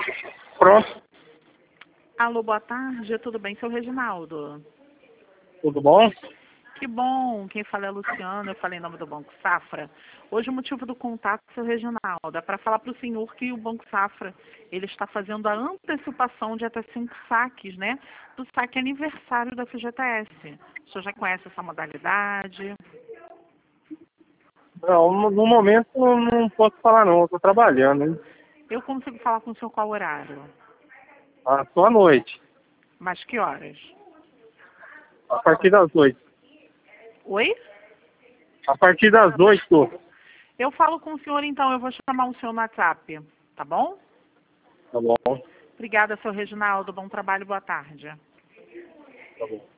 Pronto, Alô, boa tarde, tudo bem, seu Reginaldo? tudo bom? Que bom, quem fala é a Luciana, eu falei em nome do Banco Safra. Hoje o motivo do contato, seu Reginaldo, é para falar para o senhor que o Banco Safra, ele está fazendo a antecipação de até 5 saques, né, do saque aniversário da FGTS. O senhor já conhece essa modalidade? Não, no momento não posso falar não, eu tô trabalhando, hein? Eu consigo falar com o senhor qual horário? Só à noite, Mas que horas? a partir das 8. Oi? A partir das 8, Eu falo com o senhor então, eu vou chamar o senhor no WhatsApp, tá bom? tá bom, Obrigada, seu Reginaldo, bom trabalho, boa tarde. tá bom.